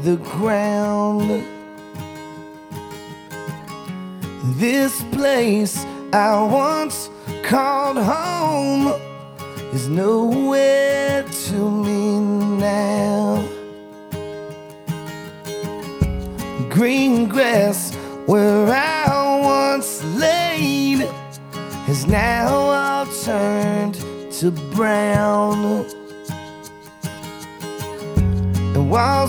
the ground. This place I once called home is nowhere to me now. Green grass where I once laid has now all turned to brown, and walls